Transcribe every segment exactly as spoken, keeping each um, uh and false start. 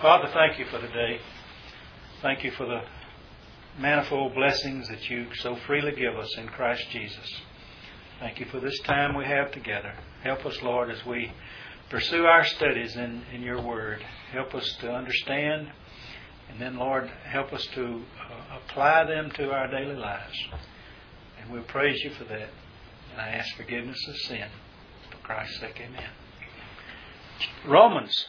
Father, thank you for the day. Thank you for the manifold blessings that you so freely give us in Christ Jesus. Thank you for this time we have together. Help us, Lord, as we pursue our studies in, in your word. Help us to understand, and then, Lord, help us to uh, apply them to our daily lives. And we'll praise you for that. And I ask forgiveness of sin. For Christ's sake, amen. Romans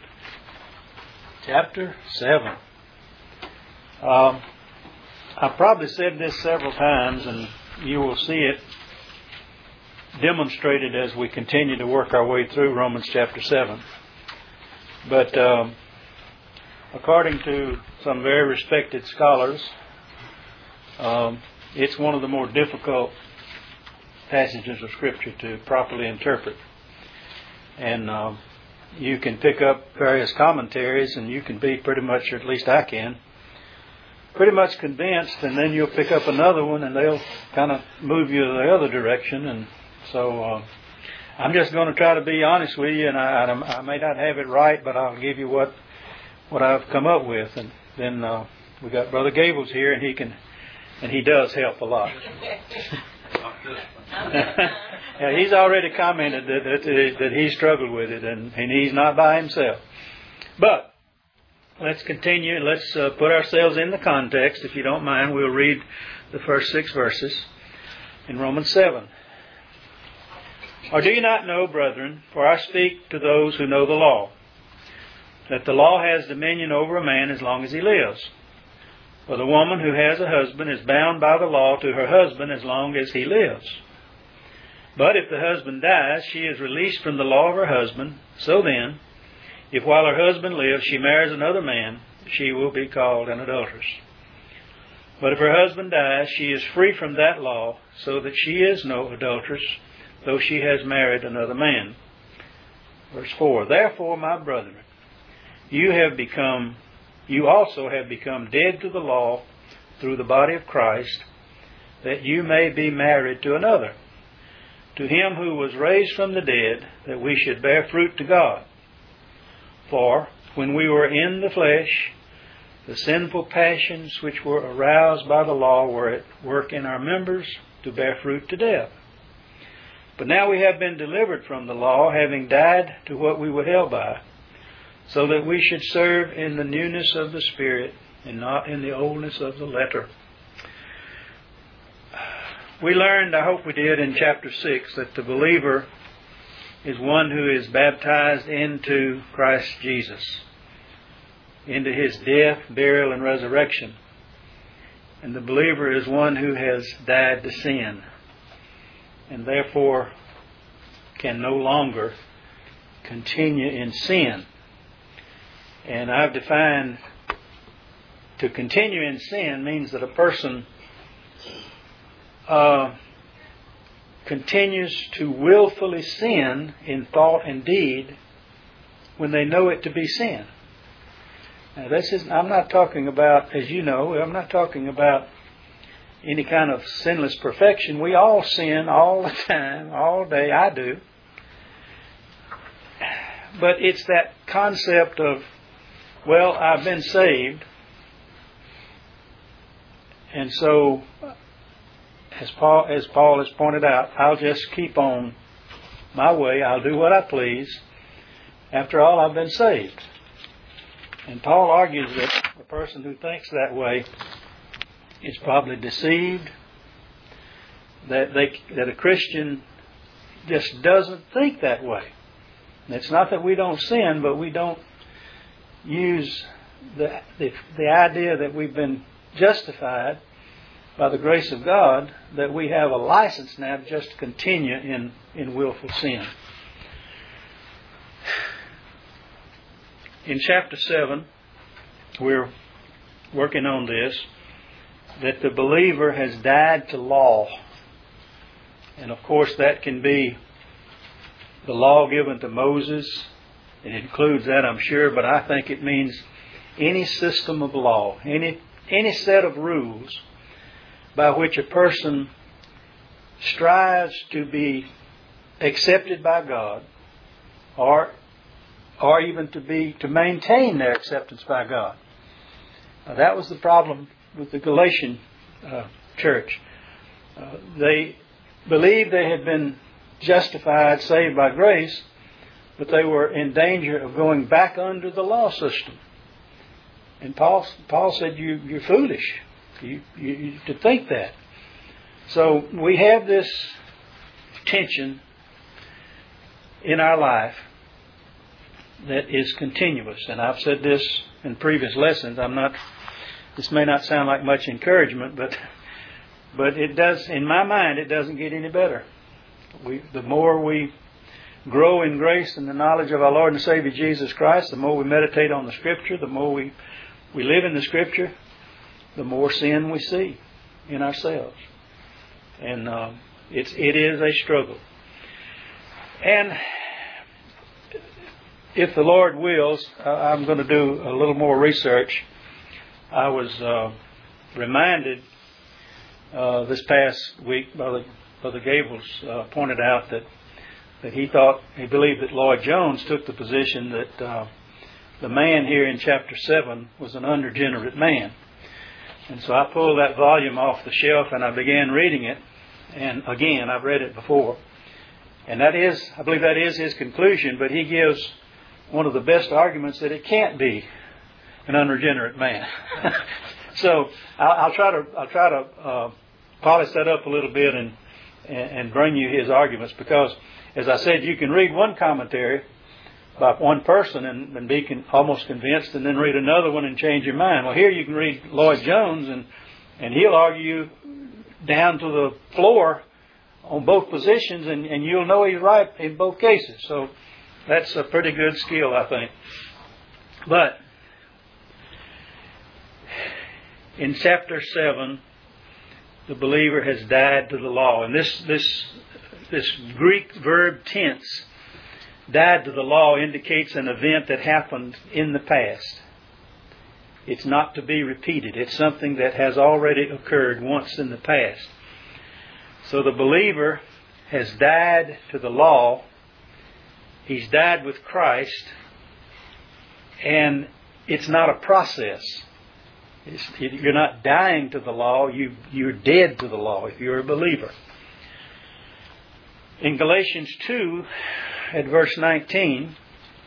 chapter seven. Um, I've probably said this several times, and you will see it demonstrated as we continue to work our way through Romans chapter seven. But um, according to some very respected scholars, um, it's one of the more difficult passages of Scripture to properly interpret. And um, you can pick up various commentaries, and you can be pretty much, or at least I can, pretty much convinced, and then you'll pick up another one, and they'll kind of move you the other direction. And so uh, I'm just going to try to be honest with you, and I, I may not have it right, but I'll give you what what I've come up with. And then uh, we got Brother Gables here, and he can, and he does help a lot. Yeah, he's already commented that, that that he struggled with it, and, and he's not by himself. But let's continue. Let's uh, put ourselves in the context. If you don't mind, we'll read the first six verses in Romans seven. Or do you not know, brethren, for I speak to those who know the law, that the law has dominion over a man as long as he lives. For the woman who has a husband is bound by the law to her husband as long as he lives. But if the husband dies, she is released from the law of her husband. So then, if while her husband lives she marries another man, she will be called an adulteress. But if her husband dies, she is free from that law, so that she is no adulteress, though she has married another man. Verse four, therefore, my brethren, you have become, you also have become dead to the law through the body of Christ, that you may be married to another, to him who was raised from the dead, that we should bear fruit to God. For when we were in the flesh, the sinful passions which were aroused by the law were at work in our members to bear fruit to death. But now we have been delivered from the law, having died to what we were held by, so that we should serve in the newness of the Spirit and not in the oldness of the letter. We learned, I hope we did, in chapter six, that the believer is one who is baptized into Christ Jesus, into His death, burial, and resurrection. And the believer is one who has died to sin, and therefore can no longer continue in sin. And I've defined to continue in sin means that a person uh, continues to willfully sin in thought and deed when they know it to be sin. Now, this is, I'm not talking about, as you know, I'm not talking about any kind of sinless perfection. We all sin all the time, all day. I do. But it's that concept of, well, I've been saved, and so, as Paul, as Paul has pointed out, I'll just keep on my way. I'll do what I please. After all, I've been saved. And Paul argues that the person who thinks that way is probably deceived, that they, that a Christian just doesn't think that way. And it's not that we don't sin, but we don't use the, the the idea that we've been justified by the grace of God, that we have a license now to just continue in, in willful sin. In chapter seven, we're working on this, that the believer has died to law. And of course that can be the law given to Moses. It includes that, I'm sure, but I think it means any system of law, any any set of rules by which a person strives to be accepted by God or or even to be to maintain their acceptance by God. Uh, that was the problem with the Galatian uh, church. Uh, they believed they had been justified, saved by grace, but they were in danger of going back under the law system. And Paul, Paul said, you, you're foolish you, you, you, to think that. So we have this tension in our life that is continuous. And I've said this in previous lessons. I'm not. This may not sound like much encouragement, but but it does. In my mind, it doesn't get any better. We, the more we grow in grace and the knowledge of our Lord and Savior Jesus Christ, the more we meditate on the Scripture, the more we we live in the Scripture, the more sin we see in ourselves, and uh, it's it is a struggle. And if the Lord wills, I'm going to do a little more research. I was uh, reminded uh, this past week, Brother, Brother Gables uh, pointed out that, that he thought, he believed that Lloyd Jones took the position that uh, the man here in chapter seven was an unregenerate man. And so I pulled that volume off the shelf and I began reading it. And again, I've read it before. And that is, I believe that is his conclusion, but he gives one of the best arguments that it can't be an unregenerate man. So I'll, I'll try to I'll try to uh, polish that up a little bit and, and and bring you his arguments, because, as I said, you can read one commentary by one person and, and be con- almost convinced, and then read another one and change your mind. Well, here you can read Lloyd Jones and and he'll argue down to the floor on both positions, and, and you'll know he's right in both cases. So that's a pretty good skill, I think. But in chapter seven, the believer has died to the law. And this this this Greek verb tense, died to the law, indicates an event that happened in the past. It's not to be repeated. It's something that has already occurred once in the past. So the believer has died to the law. He's died with Christ. And it's not a process. It's, you're not dying to the law. You, you're dead to the law if you're a believer. In Galatians two, at verse nineteen,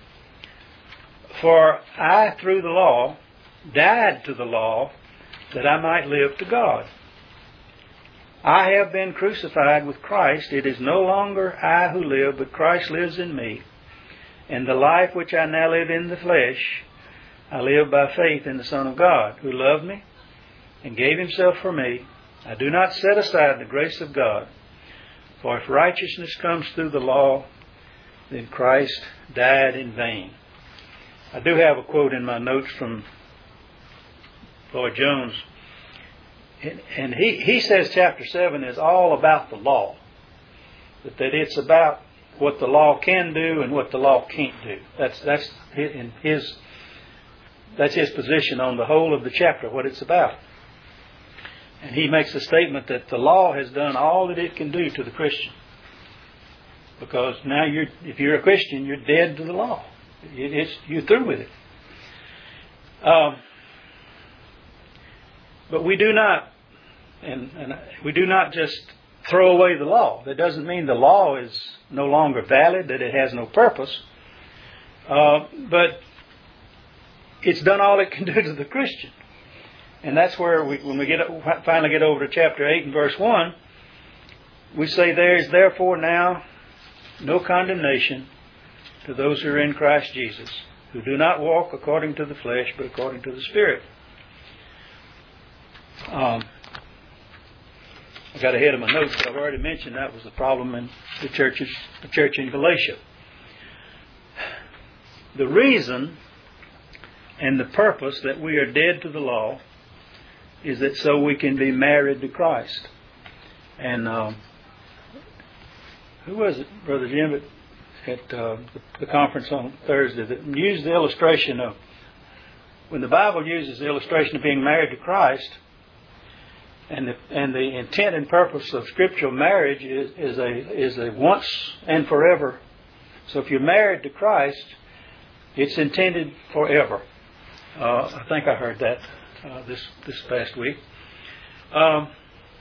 for I, through the law, died to the law that I might live to God. I have been crucified with Christ. It is no longer I who live, but Christ lives in me. And the life which I now live in the flesh, I live by faith in the Son of God, who loved me and gave himself for me. I do not set aside the grace of God. For if righteousness comes through the law, then Christ died in vain. I do have a quote in my notes from Lloyd Jones. And he, he says chapter seven is all about the law. That, that it's about what the law can do and what the law can't do. That's that's in his that's his position on the whole of the chapter, what it's about. And he makes a statement that the law has done all that it can do to the Christian. Because now you're if you're a Christian, you're dead to the law. It, it's you're through with it. Um, But we do not, and, and we do not just throw away the law. That doesn't mean the law is no longer valid, that it has no purpose. Uh, but it's done all it can do to the Christian. And that's where we, when we get finally get over to chapter eight and verse one, we say, there is therefore now no condemnation to those who are in Christ Jesus, who do not walk according to the flesh, but according to the Spirit. Um, I got ahead of my notes, but I've already mentioned that was the problem in the churches, the church in Galatia. The reason and the purpose that we are dead to the law is that so we can be married to Christ. And um, who was it, Brother Jim, at, at uh, the conference on Thursday that used the illustration of, when the Bible uses the illustration of being married to Christ, And the, and the intent and purpose of scriptural marriage is, is a is a once and forever. So if you're married to Christ, It's intended forever. Uh, I think I heard that uh, this this past week. Um,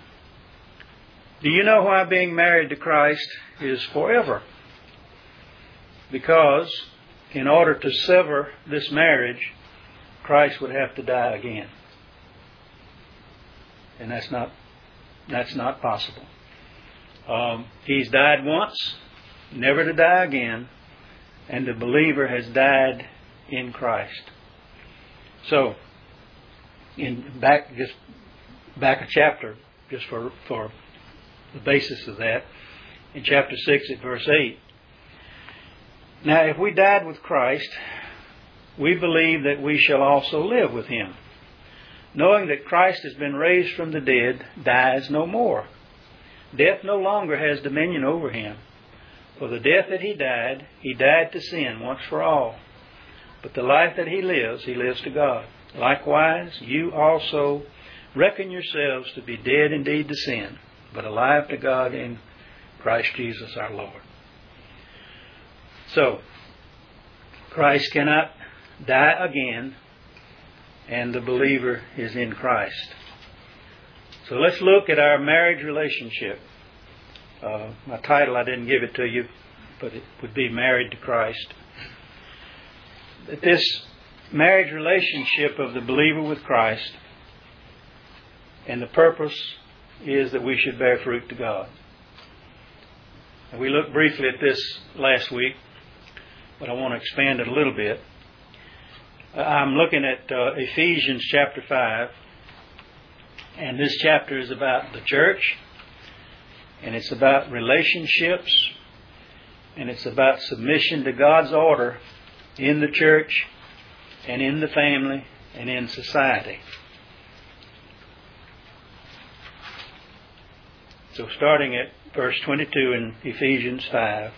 do you know why being married to Christ is forever? Because in order to sever this marriage, Christ would have to die again. And that's not that's not possible. Um, he's died once, never to die again, and the believer has died in Christ. So, in back just back a chapter, just for for the basis of that, in chapter six at verse eight. Now, if we died with Christ, we believe that we shall also live with Him, knowing that Christ has been raised from the dead, dies no more. Death no longer has dominion over Him. For the death that He died, He died to sin once for all. But the life that He lives, He lives to God. Likewise, you also reckon yourselves to be dead indeed to sin, but alive to God in Christ Jesus our Lord. So, Christ cannot die again, and the believer is in Christ. So let's look at our marriage relationship. Uh, my title, I didn't give it to you, but it would be Married to Christ. That this marriage relationship of the believer with Christ, and the purpose is that we should bear fruit to God. And we looked briefly at this last week, but I want to expand it a little bit. I'm looking at uh, Ephesians chapter five, and this chapter is about the church, and it's about relationships, and it's about submission to God's order in the church, and in the family, and in society. So starting at verse twenty-two in Ephesians five.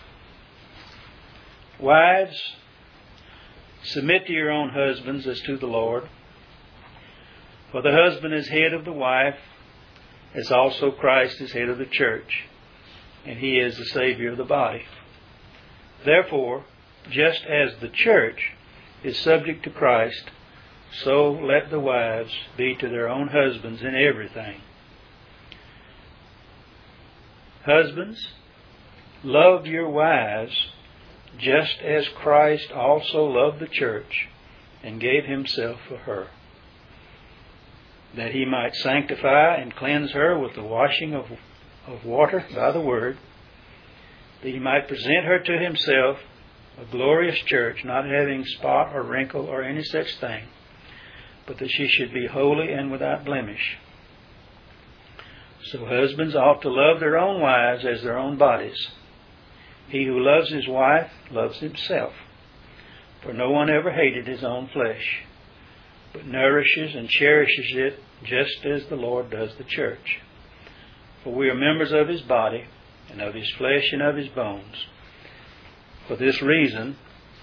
Wives, submit to your own husbands as to the Lord. For the husband is head of the wife, as also Christ is head of the church, and He is the Savior of the body. Therefore, just as the church is subject to Christ, so let the wives be to their own husbands in everything. Husbands, love your wives, just as Christ also loved the church and gave Himself for her, that He might sanctify and cleanse her with the washing of, of water by the word, that He might present her to Himself a glorious church, not having spot or wrinkle or any such thing, but that she should be holy and without blemish. So husbands ought to love their own wives as their own bodies. He who loves his wife loves himself. For no one ever hated his own flesh, but nourishes and cherishes it, just as the Lord does the church. For we are members of His body, and of His flesh and of His bones. For this reason,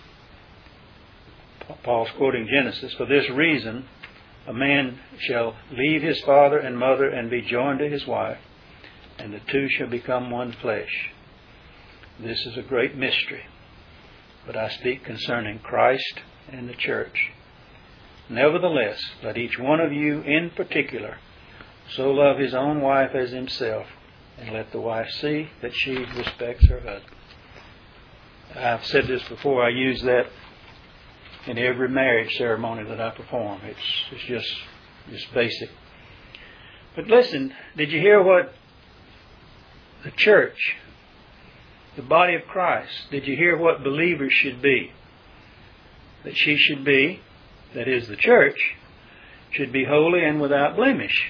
Paul's quoting Genesis, for this reason a man shall leave his father and mother and be joined to his wife, and the two shall become one flesh. This is a great mystery, but I speak concerning Christ and the church. Nevertheless, let each one of you in particular so love his own wife as himself, and let the wife see that she respects her husband. I've said this before, I use that in every marriage ceremony that I perform. It's, it's just, just basic. But listen, did you hear what the church, the body of Christ, did you hear what believers should be? That she should be, that is the church, should be holy and without blemish.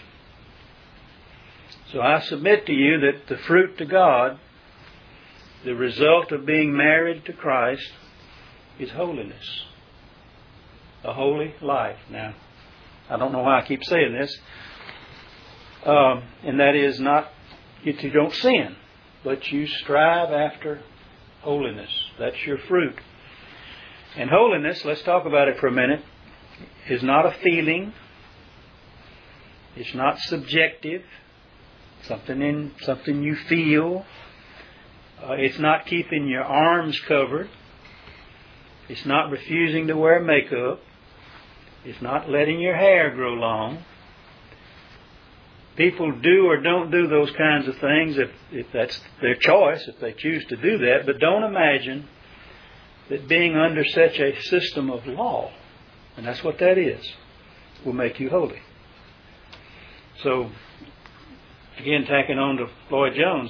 So I submit to you that the fruit to God, the result of being married to Christ, is holiness. A holy life. Now, I don't know why I keep saying this. Um, and that is not that you don't sin, but you strive after holiness. That's your fruit. And holiness, let's talk about it for a minute, is not a feeling. It's not subjective. Something in something you feel. Uh, it's not keeping your arms covered. It's not refusing to wear makeup. It's not letting your hair grow long. People do or don't do those kinds of things if, if that's their choice, if they choose to do that. But don't imagine that being under such a system of law, and that's what that is, will make you holy. So, again, tacking on to Lloyd Jones,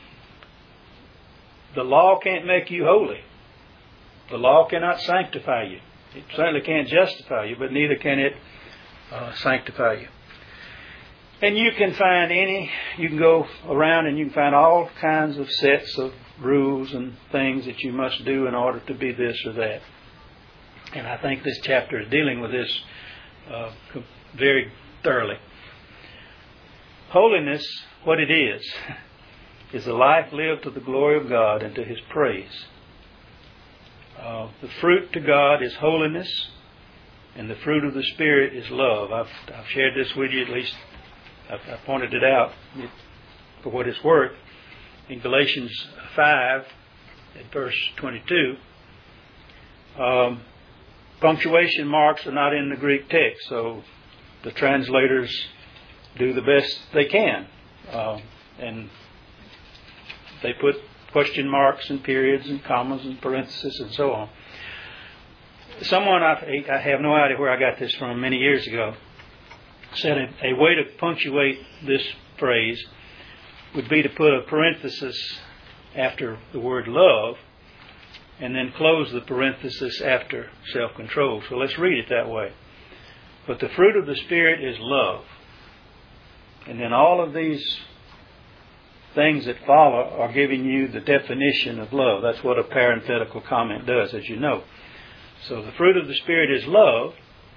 the law can't make you holy. The law cannot sanctify you. It certainly can't justify you, but neither can it uh, sanctify you. And you can find any, you can go around and you can find all kinds of sets of rules and things that you must do in order to be this or that. And I think this chapter is dealing with this uh, very thoroughly. Holiness, what it is, is a life lived to the glory of God and to His praise. Uh, the fruit to God is holiness, and the fruit of the Spirit is love. I've, I've shared this with you, at least I've, I've pointed it out for what it's worth. In Galatians five, at verse twenty-two, um, punctuation marks are not in the Greek text, so the translators do the best they can. Uh, and they put question marks and periods and commas and parentheses and so on. Someone, I, I have no idea where I got this from, many years ago, said a, a way to punctuate this phrase would be to put a parenthesis after the word love and then close the parenthesis after self-control. So let's read it that way. But the fruit of the Spirit is love. And then all of these things that follow are giving you the definition of love. That's what a parenthetical comment does, as you know. So the fruit of the Spirit is love.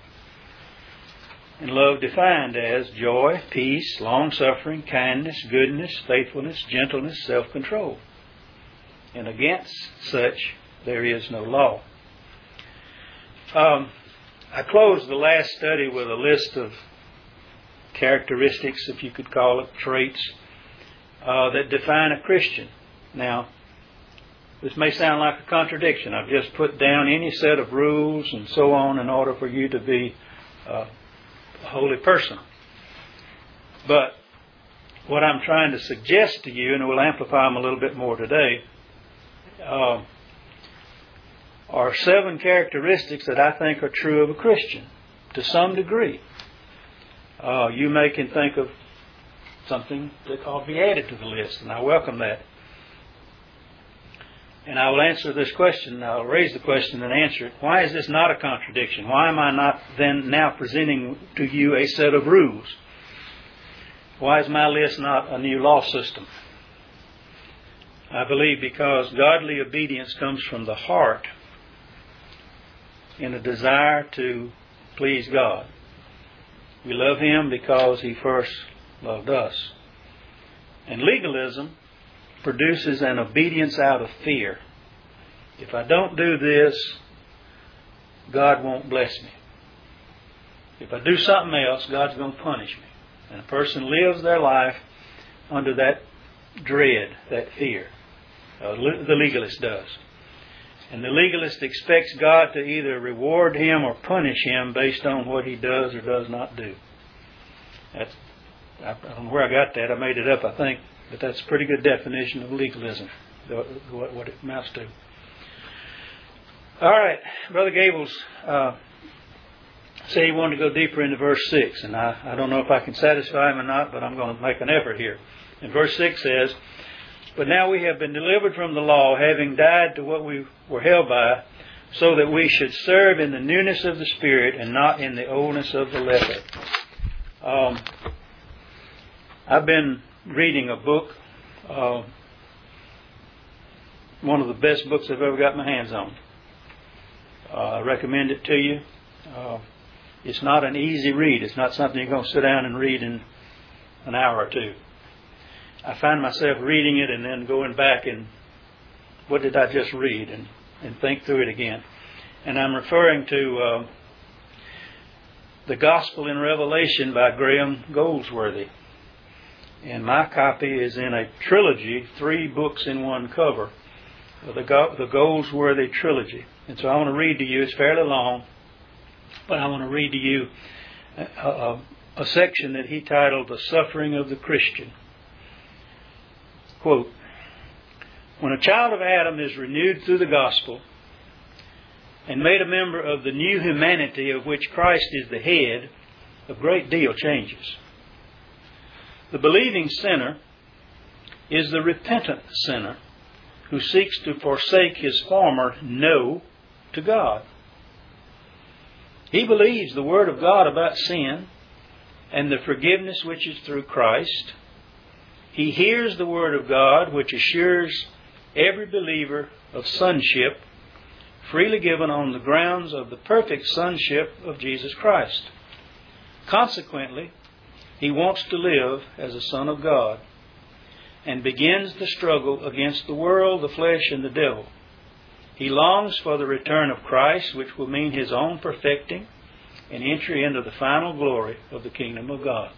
And love defined as joy, peace, long-suffering, kindness, goodness, faithfulness, gentleness, self-control. And against such there is no law. Um, I closed the last study with a list of characteristics, if you could call it, traits, uh, that define a Christian. Now, this may sound like a contradiction. I've just put down any set of rules and so on in order for you to be uh, a holy person. But what I'm trying to suggest to you, and we'll amplify them a little bit more today, uh, are seven characteristics that I think are true of a Christian to some degree. Uh, you may can think of something that ought to be added to the list, and I welcome that. And I will answer this question, I'll raise the question and answer it. Why is this not a contradiction? Why am I not then now presenting to you a set of rules? Why is my list not a new law system? I believe because godly obedience comes from the heart in a desire to please God. We love Him because He first loved us. And legalism produces an obedience out of fear. If I don't do this, God won't bless me. If I do something else, God's going to punish me. And a person lives their life under that dread, that fear. Uh, the legalist does. And the legalist expects God to either reward him or punish him based on what he does or does not do. That's, I don't know where I got that. I made it up, I think. But that's a pretty good definition of legalism, what it amounts to. All right. Brother Gables uh, said he wanted to go deeper into verse six. And I, I don't know if I can satisfy him or not, but I'm going to make an effort here. And verse six says, "But now we have been delivered from the law, having died to what we were held by, so that we should serve in the newness of the Spirit and not in the oldness of the letter." Um, I've been reading a book, uh, one of the best books I've ever got my hands on. Uh, I recommend it to you. Uh, it's not an easy read. It's not something you're going to sit down and read in an hour or two. I find myself reading it and then going back and what did I just read and, and think through it again. And I'm referring to uh, The Gospel in Revelation by Graham Goldsworthy. And my copy is in a trilogy, three books in one cover, the, Go- the Goldsworthy trilogy. And so I want to read to you, it's fairly long, but I want to read to you a, a, a section that he titled The Suffering of the Christian. Quote, when a child of Adam is renewed through the gospel and made a member of the new humanity of which Christ is the head, a great deal changes. The believing sinner is the repentant sinner who seeks to forsake his former no to God. He believes the Word of God about sin and the forgiveness which is through Christ. He hears the Word of God which assures every believer of sonship, freely given on the grounds of the perfect sonship of Jesus Christ. Consequently, he wants to live as a son of God and begins the struggle against the world, the flesh, and the devil. He longs for the return of Christ, which will mean his own perfecting and entry into the final glory of the kingdom of God.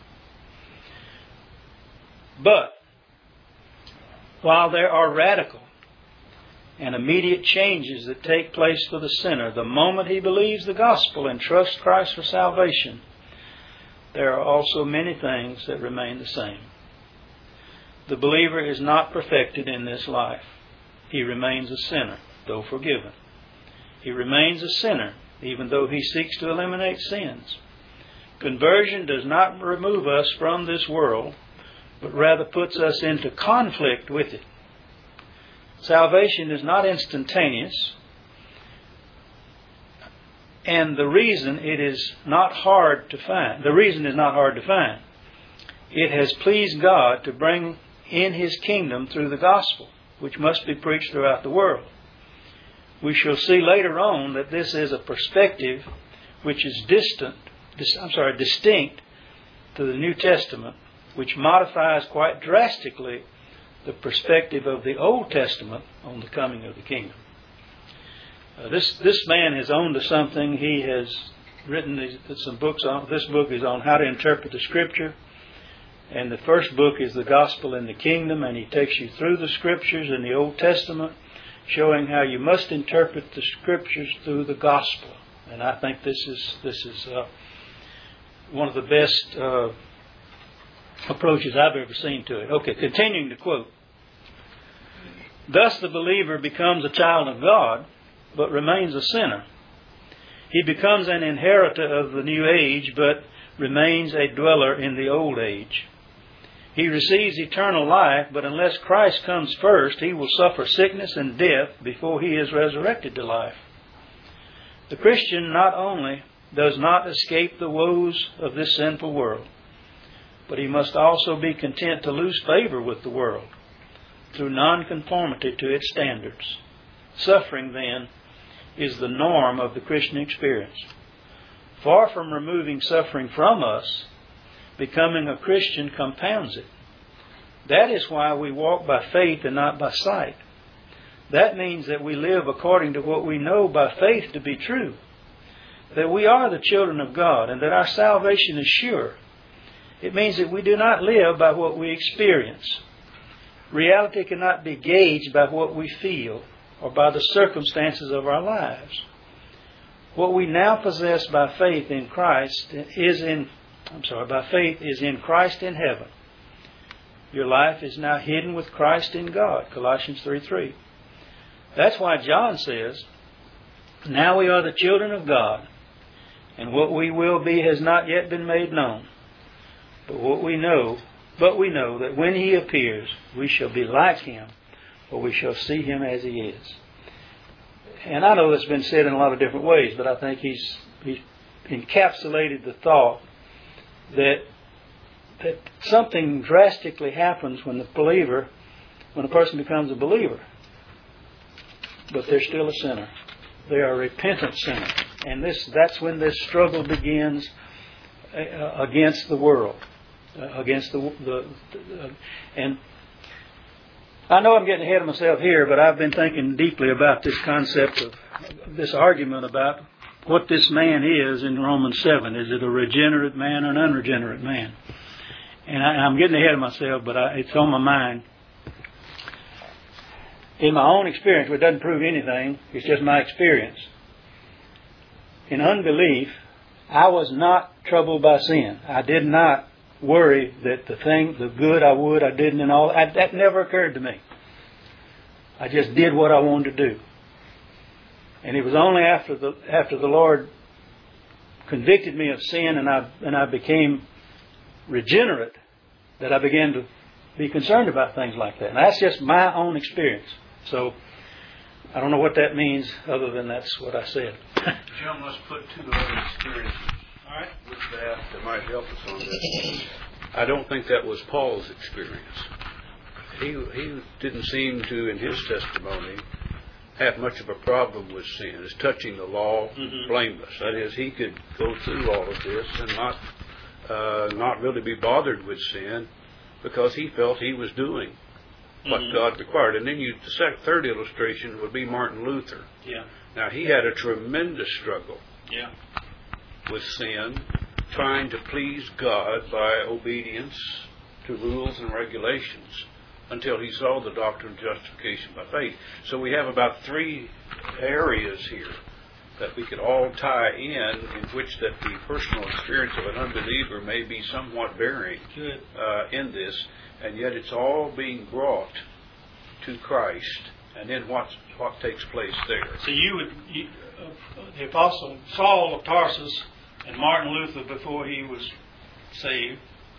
But while there are radical and immediate changes that take place for the sinner the moment he believes the gospel and trusts Christ for salvation, there are also many things that remain the same. The believer is not perfected in this life. He remains a sinner, though forgiven. He remains a sinner, even though he seeks to eliminate sins. Conversion does not remove us from this world, but rather puts us into conflict with it. Salvation is not instantaneous, and the reason it is not hard to find. The reason is not hard to find. It has pleased God to bring in His kingdom through the gospel, which must be preached throughout the world. We shall see later on that this is a perspective which is distant, I'm sorry, distinct to the New Testament, which modifies quite drastically the perspective of the Old Testament on the coming of the kingdom. Uh, this this man has owned to something. He has written these, some books on. This book is on how to interpret the Scripture, and the first book is the Gospel in the Kingdom, and he takes you through the Scriptures in the Old Testament, showing how you must interpret the Scriptures through the Gospel. And I think this is this is uh, one of the best uh, approaches I've ever seen to it. Okay, continuing to quote. Thus the believer becomes a child of God, but remains a sinner. He becomes an inheritor of the new age, but remains a dweller in the old age. He receives eternal life, but unless Christ comes first, he will suffer sickness and death before he is resurrected to life. The Christian not only does not escape the woes of this sinful world, but he must also be content to lose favor with the world through nonconformity to its standards. Suffering, then, is the norm of the Christian experience. Far from removing suffering from us, becoming a Christian compounds it. That is why we walk by faith and not by sight. That means that we live according to what we know by faith to be true. That we are the children of God and that our salvation is sure. It means that we do not live by what we experience. Reality cannot be gauged by what we feel or by the circumstances of our lives. What we now possess by faith in Christ is in, I'm sorry, by faith is in Christ in heaven. Your life is now hidden with Christ in God, Colossians three three. That's why John says, now we are the children of God, and what we will be has not yet been made known. But what we know, but we know that when He appears, we shall be like Him, for we shall see Him as He is. And I know that's been said in a lot of different ways, but I think he's, he's encapsulated the thought that that something drastically happens when the believer, when a person becomes a believer, but they're still a sinner. They are a repentant sinner, and this that's when this struggle begins uh, against the world, uh, against the the, the uh, and. I know I'm getting ahead of myself here, but I've been thinking deeply about this concept of this argument about what this man is in Romans seven. Is it a regenerate man or an unregenerate man? And I, I'm getting ahead of myself, but I, it's on my mind. in my own experience, which doesn't prove anything, it's just my experience. In unbelief, I was not troubled by sin. I did not worry that the thing, the good I would, I didn't, and all I, that never occurred to me. I just did what I wanted to do. And it was only after the after the Lord convicted me of sin and I and I became regenerate that I began to be concerned about things like that. And that's just my own experience. So I don't know what that means other than that's what I said. Jim, let's put two other experiences All right. with that that might help us on this. I don't think that was Paul's experience. He he didn't seem to, in his testimony, have much of a problem with sin, as touching the law, mm-hmm. blameless. That is, he could go through all of this and not uh, not really be bothered with sin because he felt he was doing what mm-hmm. God required. And then you, the second, third illustration would be Martin Luther. Yeah. Now, he had a tremendous struggle yeah. with sin, trying to please God by obedience to rules and regulations, until he saw the doctrine of justification by faith. So we have about three areas here that we could all tie in, in which that the personal experience of an unbeliever may be somewhat varying uh, in this, and yet it's all being brought to Christ, and then what what takes place there. So you would, you, uh, the Apostle Saul of Tarsus and Martin Luther before he was saved,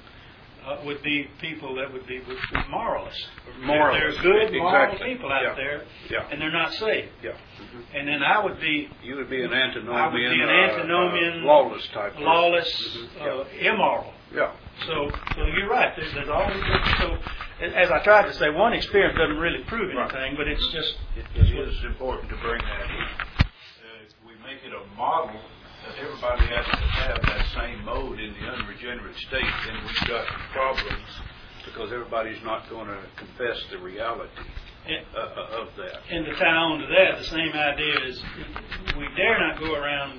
Uh, would be people that would be moralists. Moralists. There's good, moral exactly. people out yeah. there, yeah. and they're not saved. Yeah. Mm-hmm. And then I would be... You would be an antinomian. I would be an antinomian... Uh, uh, lawless type. Lawless, mm-hmm. uh, yeah. immoral. Yeah. So so you're right. There's, there's always... So, as I tried to say, one experience doesn't really prove anything, right. but it's just... It, it is important to bring that in. Uh, if we make it a model that everybody has to have that same mode in the unregenerate state, then we've got problems because everybody's not going to confess the reality and, uh, of that. And to tie on to that, the same idea is we dare not go around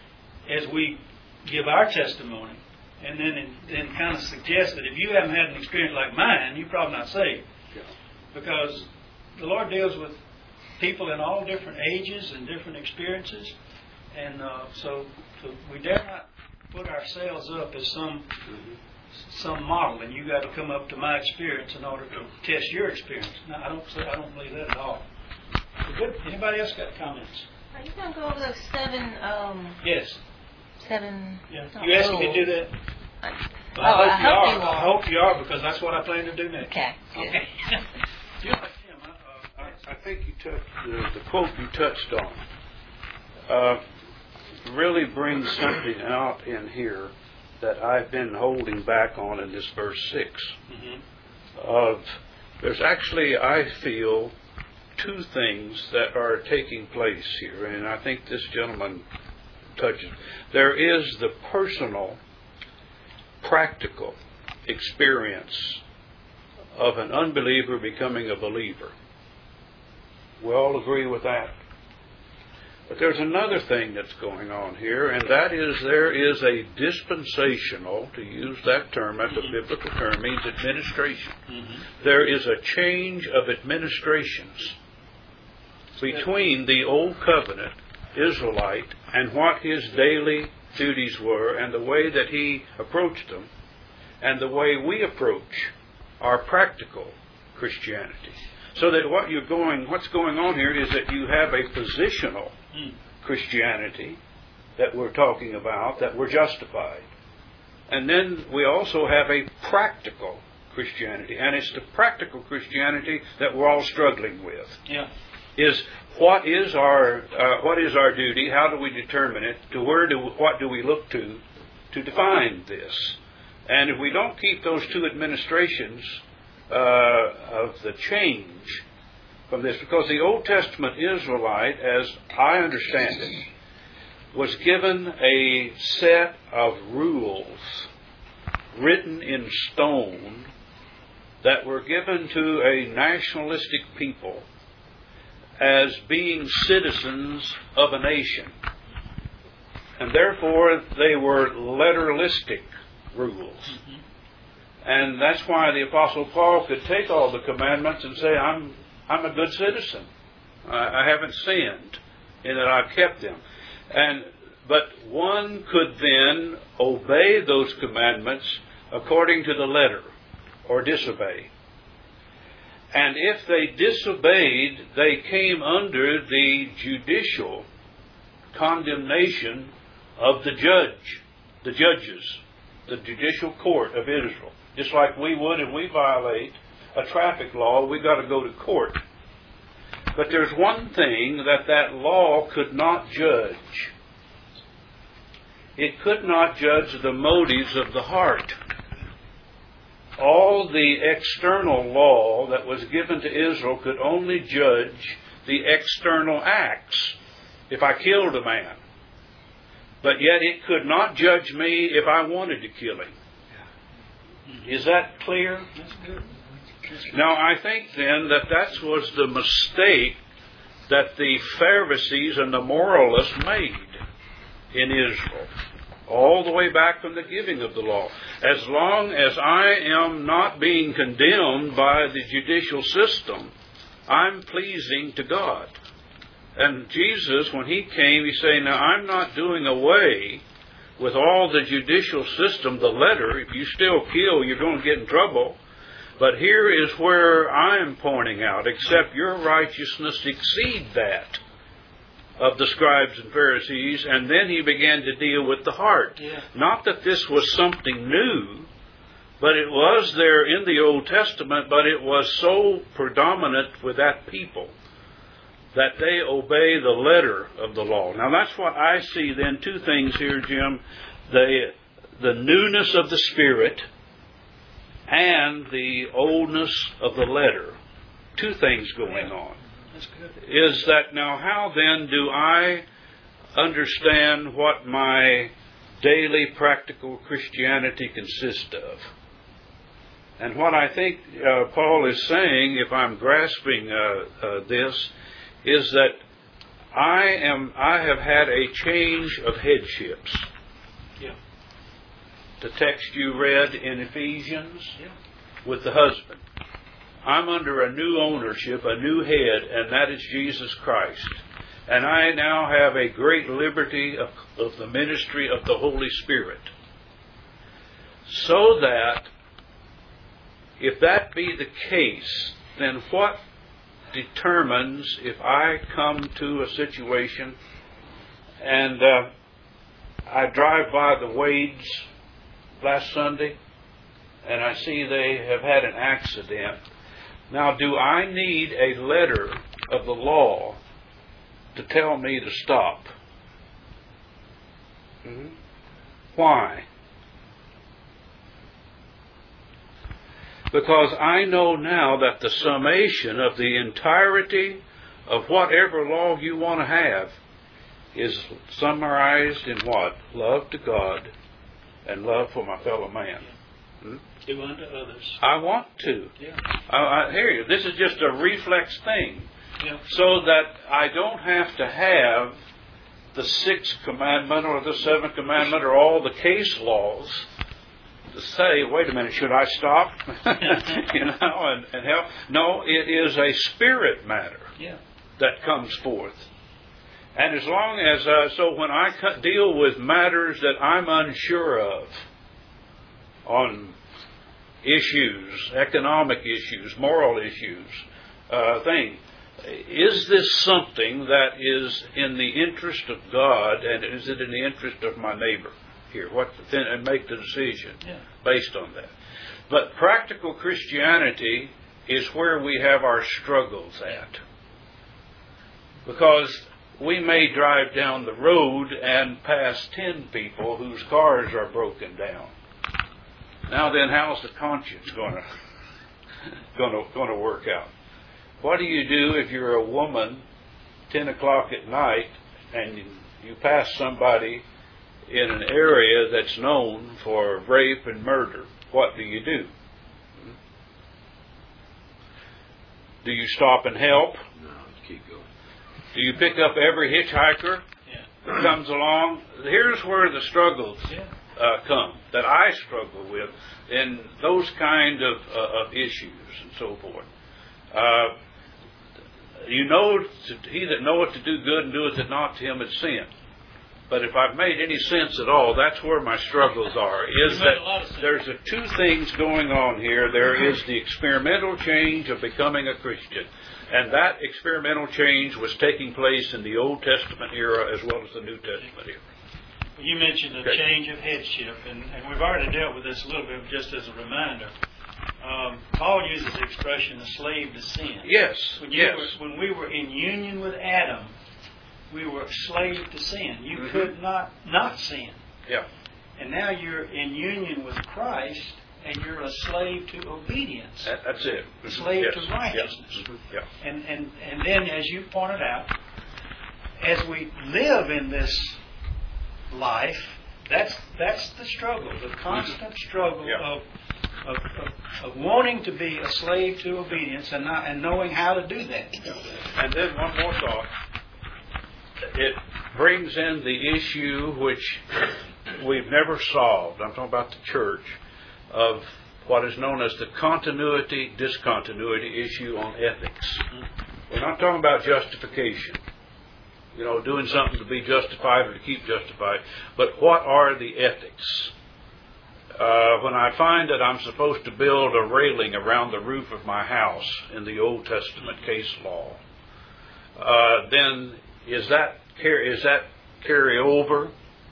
as we give our testimony and then then kind of suggest that if you haven't had an experience like mine, you're probably not saved. Yeah. Because the Lord deals with people in all different ages and different experiences. And uh, so, so we dare not put ourselves up as some mm-hmm. some model, and you got to come up to my experience in order to test your experience. No, I don't. I don't believe that at all. Good. Anybody else got comments? Are you going to go over those seven? Um, yes. Seven. Yeah. You asked me to do that. I, well, I, oh, hope, I you hope are. you are. I hope you are because that's what I plan to do next. Okay. Good. Okay. you like him, huh? I, I think you touched the, the quote you touched on. Uh, really brings something out in here that I've been holding back on in this verse six. Mm-hmm. Of there's actually, I feel, two things that are taking place here, and I think this gentleman touches. There is the personal, practical experience of an unbeliever becoming a believer. We all agree with that. But there's another thing that's going on here, and that is there is a dispensational, to use that term, that's a biblical term, means administration. Mm-hmm. There is a change of administrations between the Old Covenant Israelite and what his daily duties were and the way that he approached them and the way we approach our practical Christianity. So that what you're going, what's going on here is that you have a positional Christianity that we're talking about, that we're justified. And then we also have a practical Christianity. And it's the practical Christianity that we're all struggling with. Yeah. Is what is our uh, what is our duty? How do we determine it? To where do what do we look to to define this? And if we don't keep those two administrations uh, of the change from this, because the Old Testament Israelite, as I understand it, was given a set of rules written in stone that were given to a nationalistic people as being citizens of a nation. And therefore they were letterlistic rules. Mm-hmm. And that's why the Apostle Paul could take all the commandments and say, I'm I'm a good citizen. I, I haven't sinned in that I've kept them. And but one could then obey those commandments according to the letter or disobey. And if they disobeyed, they came under the judicial condemnation of the judge, the judges, the judicial court of Israel. Just like we would if we violate a traffic law, we got to go to court. But there's one thing that that law could not judge. It could not judge the motives of the heart. All the external law that was given to Israel could only judge the external acts. If I killed a man. But yet it could not judge me if I wanted to kill him. Is that clear? That's good. Now I think then that that was the mistake that the Pharisees and the moralists made in Israel. All the way back from the giving of the law. As long as I am not being condemned by the judicial system, I'm pleasing to God. And Jesus, when He came, He said, now I'm not doing away with all the judicial system, the letter. If you still kill, you're going to get in trouble. But here is where I'm pointing out, except your righteousness exceed that of the scribes and Pharisees, and then He began to deal with the heart. Yeah. Not that this was something new, but it was there in the Old Testament, but it was so predominant with that people that they obey the letter of the law. Now that's what I see then, two things here, Jim. The, the newness of the Spirit and the oldness of the letter. Two things going on. That's good. Is that now how then do I understand what my daily practical Christianity consists of? And what I think uh, Paul is saying, if I'm grasping uh, uh, this, is that I am I have had a change of headships. Yeah. The text you read in Ephesians Yeah. with the husband. I'm under a new ownership, a new head, and that is Jesus Christ. And I now have a great liberty of, of the ministry of the Holy Spirit. So that, if that be the case, then what determines if I come to a situation and uh, I drive by the Wades last Sunday and I see they have had an accident. Now, do I need a letter of the law to tell me to stop? Mm-hmm. Why? Because I know now that the summation of the entirety of whatever law you want to have is summarized in what? Love to God and love for my fellow man. Hmm? Do unto others. I want to. Yeah. I, I hear you. This is just a reflex thing. Yeah. So that I don't have to have the sixth commandment or the seventh commandment or all the case laws to say, wait a minute, should I stop? you know, and, and help. No, it is a spirit matter Yeah. that comes forth. And as long as, uh, so when I deal with matters that I'm unsure of on issues, economic issues, moral issues, uh, thing, is this something that is in the interest of God, and is it in the interest of my neighbor? Here, what then, and make the decision Yeah. based on that. But practical Christianity is where we have our struggles at, because we may drive down the road and pass ten people whose cars are broken down. Now then, how's the conscience going to going to going to work out? What do you do if you're a woman, ten o'clock at night, and you, you pass somebody in an area that's known for rape and murder? What do you do? Do you stop and help? No, keep going. Do you pick up every hitchhiker Yeah. that comes along? Here's where the struggles Yeah. uh, come that I struggle with in those kind of, uh, of issues and so forth. Uh, you know, to, he that knoweth to do good and doeth it not, to him it's sin. But if I've made any sense at all, that's where my struggles are, is that there's a two things going on here. There is the experimental change of becoming a Christian. And that experimental change was taking place in the Old Testament era as well as the New Testament era. You mentioned a Okay. change of headship, and, and we've already dealt with this a little bit just as a reminder. Um, Paul uses the expression a slave to sin. Yes, When, you yes. were, when we were in union with Adam, we were a slave to sin. You Mhm. could not not sin. Yeah. And now you're in union with Christ, and you're a slave to obedience. That, that's it. A slave Yes. to righteousness. Yeah. Mhm. Yeah. And, and, and then, as you pointed out, as we live in this life, that's that's the struggle, the constant struggle Yeah. of, of, of of wanting to be a slave to obedience and not and knowing how to do that. And then one more thought. It brings in the issue which we've never solved. I'm talking about the church, of what is known as the continuity discontinuity issue on ethics. We're not talking about justification, you know, doing something to be justified or to keep justified, but what are the ethics? Uh, when I find that I'm supposed to build a railing around the roof of my house in the Old Testament case law, uh, then is that is that carry over?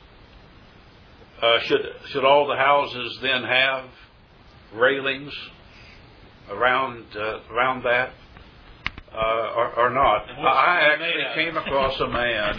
Uh, should should all the houses then have railings around uh, around that, uh, or, or not? I actually came across a man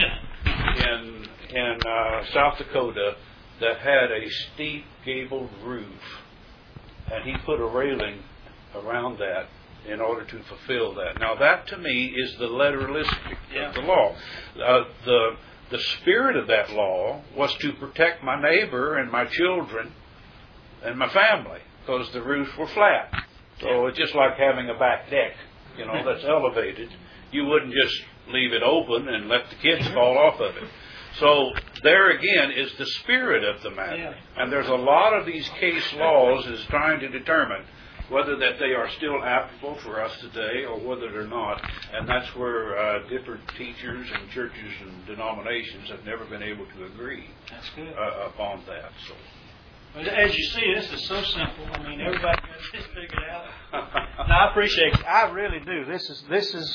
in in uh, South Dakota that had a steep gabled roof, and he put a railing around that in order to fulfill that. Now that to me is the letteralistic Yeah. of the law. Uh, the the spirit of that law was to protect my neighbor and my children and my family, because the roofs were flat. So it's just like having a back deck, you know, that's elevated. You wouldn't just leave it open and let the kids fall off of it. So there again is the spirit of the matter. Yeah. And there's a lot of these case laws is trying to determine whether that they are still applicable for us today or whether they're not. And that's where uh, different teachers and churches and denominations have never been able to agree That's good. uh, upon that. So. But as you see, this is so simple. I mean, everybody got this figured out. And I appreciate it. I really do. This is this is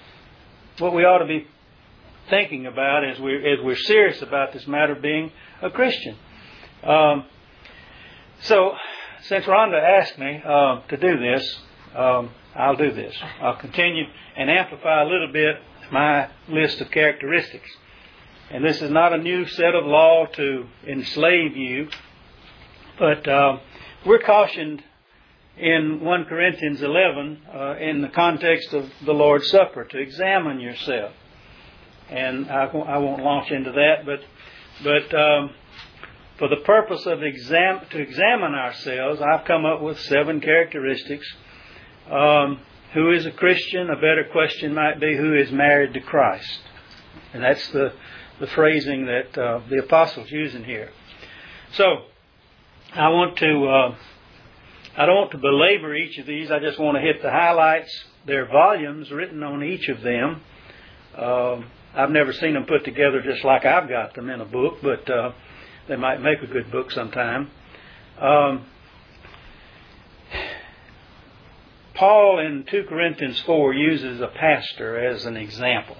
what we ought to be thinking about as we as we're serious about this matter of being a Christian. Um, so, since Rhonda asked me uh, to do this, um, I'll do this. I'll continue and amplify a little bit my list of characteristics. And this is not a new set of law to enslave you. But uh, we're cautioned in First Corinthians eleven, uh, in the context of the Lord's Supper, to examine yourself. And I won't, I won't launch into that, but but um, for the purpose of exam to examine ourselves, I've come up with seven characteristics. Um, who is a Christian? A better question might be, who is married to Christ? And that's the the phrasing that uh, the apostles using here. So, I want to, uh, I don't want to belabor each of these. I just want to hit the highlights. There are volumes written on each of them. Uh, I've never seen them put together just like I've got them in a book, but uh, they might make a good book sometime. Um, Paul in Second Corinthians four uses a pastor as an example.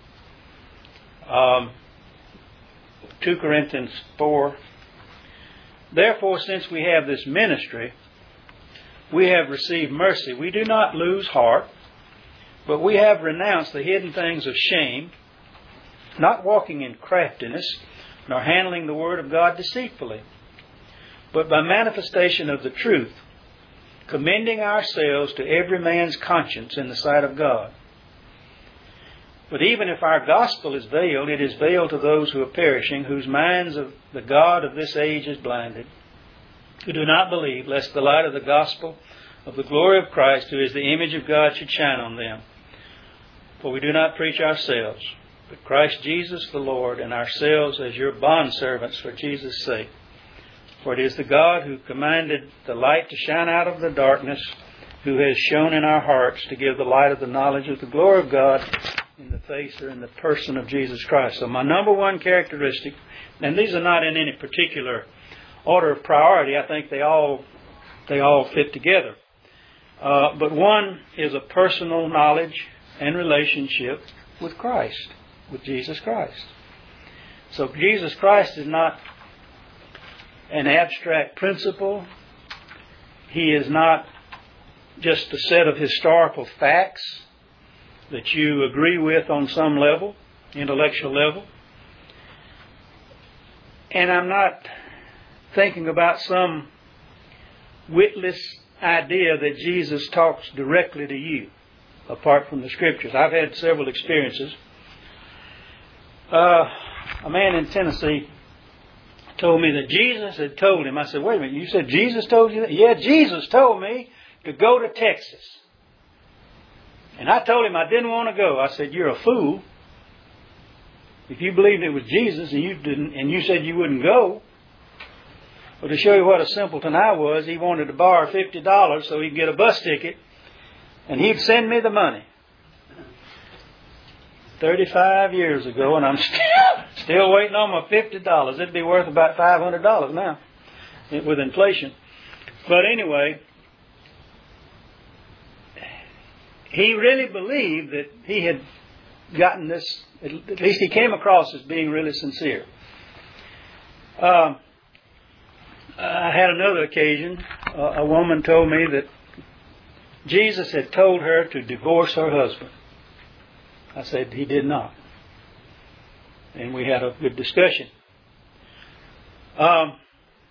Um, Second Corinthians four. Therefore, since we have this ministry, we have received mercy. We do not lose heart, but we have renounced the hidden things of shame, not walking in craftiness, nor handling the word of God deceitfully, but by manifestation of the truth, commending ourselves to every man's conscience in the sight of God. But even if our gospel is veiled, it is veiled to those who are perishing, whose minds of the God of this age is blinded, who do not believe, lest the light of the gospel of the glory of Christ, who is the image of God, should shine on them. For we do not preach ourselves, but Christ Jesus the Lord, and ourselves as your bondservants for Jesus' sake. For it is the God who commanded the light to shine out of the darkness, who has shone in our hearts to give the light of the knowledge of the glory of God in the face or in the person of Jesus Christ. So my number one characteristic, and these are not in any particular order of priority, I think they all they all fit together. Uh, but one is a personal knowledge and relationship with Christ, with Jesus Christ. So Jesus Christ is not an abstract principle. He is not just a set of historical facts that you agree with on some level, intellectual level. And I'm not thinking about some witless idea that Jesus talks directly to you, apart from the Scriptures. I've had several experiences. Uh, a man in Tennessee told me that Jesus had told him. I said, wait a minute, you said Jesus told you that? Yeah, Jesus told me to go to Texas. And I told him I didn't want to go. I said, you're a fool. If you believed it was Jesus and you didn't, and you said you wouldn't go. Well, to show you what a simpleton I was, he wanted to borrow fifty dollars so he could get a bus ticket, and he'd send me the money. thirty-five years ago, and I'm still, still waiting on my fifty dollars. It'd be worth about five hundred dollars now with inflation. But anyway, he really believed that he had gotten this, at least he came across as being really sincere. Um, I had another occasion. Uh, a woman told me that Jesus had told her to divorce her husband. I said he did not. And we had a good discussion. Um,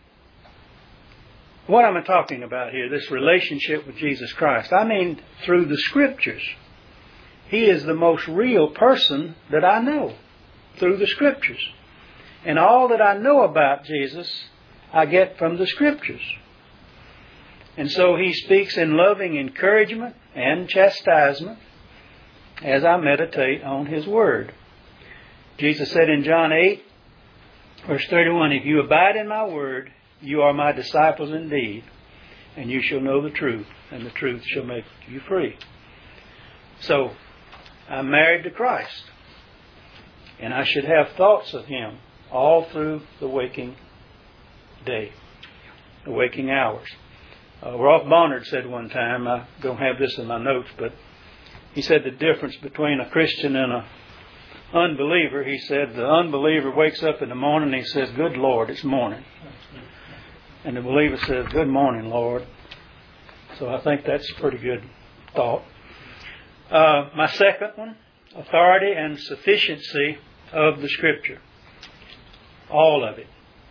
what am I talking about here? This relationship with Jesus Christ. I mean, through the Scriptures. He is the most real person that I know. Through the Scriptures. And all that I know about Jesus, I get from the Scriptures. And so He speaks in loving encouragement and chastisement as I meditate on His Word. Jesus said in John eight, verse thirty-one, if you abide in my Word, you are my disciples indeed, and you shall know the truth, and the truth shall make you free. So, I'm married to Christ, and I should have thoughts of Him all through the waking day, the waking hours. Uh, Rolf Barnard said one time, I don't have this in my notes, but he said the difference between a Christian and an unbeliever, he said the unbeliever wakes up in the morning and he says, good Lord, it's morning. And the believer says, good morning, Lord. So I think that's a pretty good thought. Uh, my second one, authority and sufficiency of the Scripture. All of it.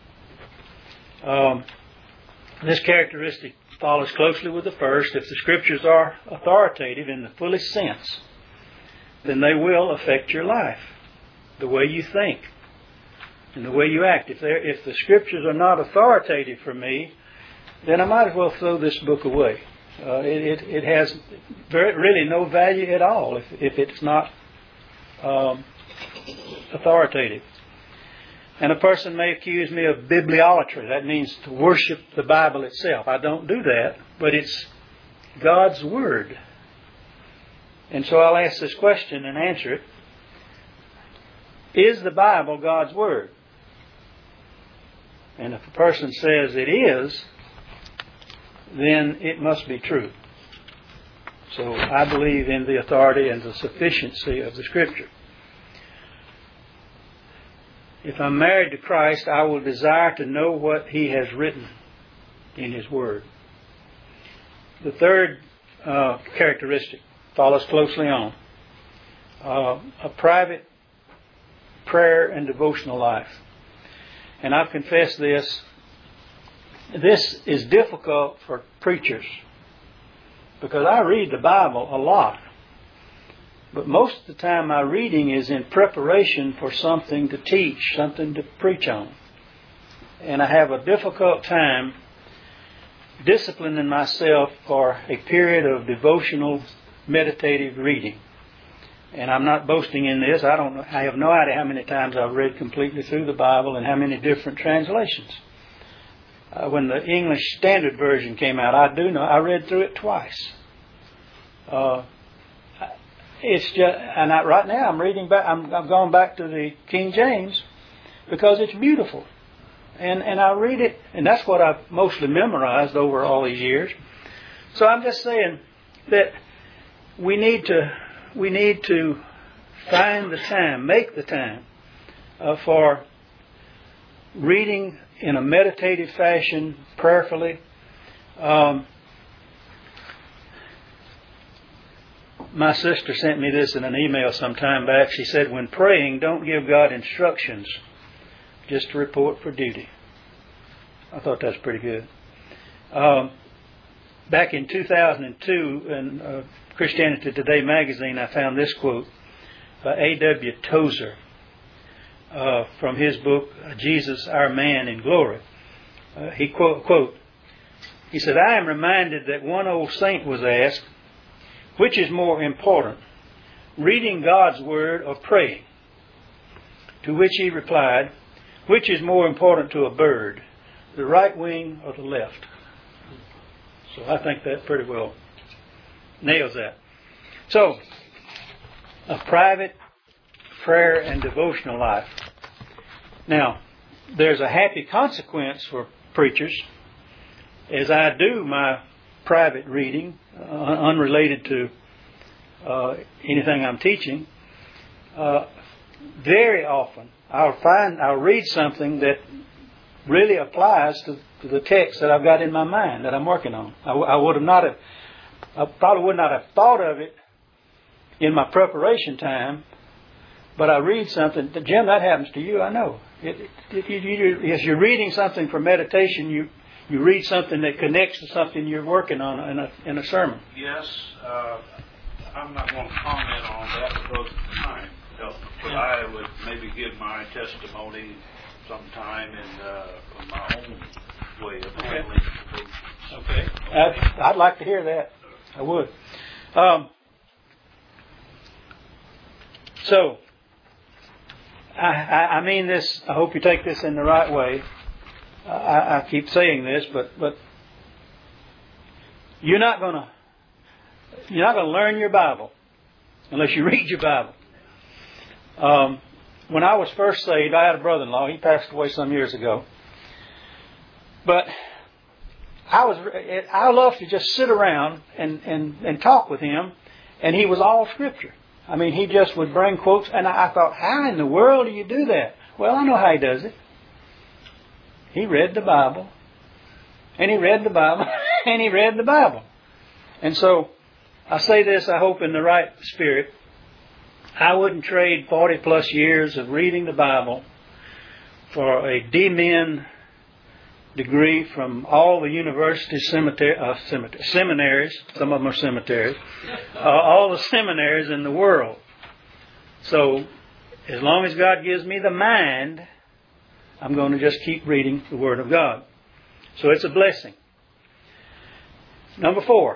Um, this characteristic follows closely with the first. If the Scriptures are authoritative in the fullest sense, then they will affect your life, the way you think, and the way you act. If, if the Scriptures are not authoritative for me, then I might as well throw this book away. Uh, it, it, it has very, really no value at all if, if it's not um, authoritative. And a person may accuse me of bibliolatry. That means to worship the Bible itself. I don't do that, but it's God's Word. And so I'll ask this question and answer it. Is the Bible God's Word? And if a person says it is, then it must be true. So I believe in the authority and the sufficiency of the Scripture. If I'm married to Christ, I will desire to know what He has written in His Word. The third uh, characteristic follows closely on. Uh, a private prayer and devotional life. And I've confessed this. This is difficult for preachers because I read the Bible a lot. But most of the time my reading is in preparation for something to teach, something to preach on. And I have a difficult time disciplining myself for a period of devotional, meditative reading. And I'm not boasting in this. I don't know, I have no idea how many times I've read completely through the Bible and how many different translations. Uh, when the English Standard Version came out, I do know I read through it twice. Uh, it's just, and I, right now I'm reading back. I'm, I'm going back to the King James because it's beautiful, and and I read it, and that's what I've mostly memorized over all these years. So I'm just saying that we need to we need to find the time, make the time uh, for reading in a meditative fashion, prayerfully. Um, my sister sent me this in an email some time back. She said, when praying, don't give God instructions, just to report for duty. I thought that's pretty good. Um, back in two thousand two, in uh, Christianity Today magazine, I found this quote by A W Tozer uh, from his book, Jesus, Our Man in Glory. Uh, he quote, quote, he said, I am reminded that one old saint was asked, which is more important, reading God's Word or praying? To which he replied, which is more important to a bird, the right wing or the left? So I think that pretty well nails that. So, a private prayer and devotional life. Now, there's a happy consequence for preachers. As I do my private reading, uh, unrelated to uh, anything I'm teaching, uh, very often I'll find, I'll read something that really applies to, to the text that I've got in my mind that I'm working on. I, I would have not have, I probably would not have thought of it in my preparation time, but I read something. Jim, that happens to you, I know. It, it, you, you, as you're reading something for meditation, you you read something that connects to something you're working on in a in a sermon. Yes, uh, I'm not going to comment on that because of time, but I would maybe give my testimony sometime in uh, my own way of handling it. Okay. I'd, I'd like to hear that. I would. Um, so, I, I, I mean this, I hope you take this in the right way. Uh, I, I keep saying this, but, but you're not going to you're not going to learn your Bible unless you read your Bible. Um, when I was first saved, I had a brother-in-law. He passed away some years ago. But I was I loved to just sit around and, and, and talk with him, and he was all Scripture. I mean, he just would bring quotes, and I thought, how in the world do you do that? Well, I know how he does it. He read the Bible, and he read the Bible, and he read the Bible. And so, I say this, I hope, in the right spirit. I wouldn't trade forty plus years of reading the Bible for a D-Min degree from all the university cemetery, uh, cemetery, seminaries, some of them are cemeteries, uh, all the seminaries in the world. So, as long as God gives me the mind, I'm going to just keep reading the Word of God. So it's a blessing. Number four,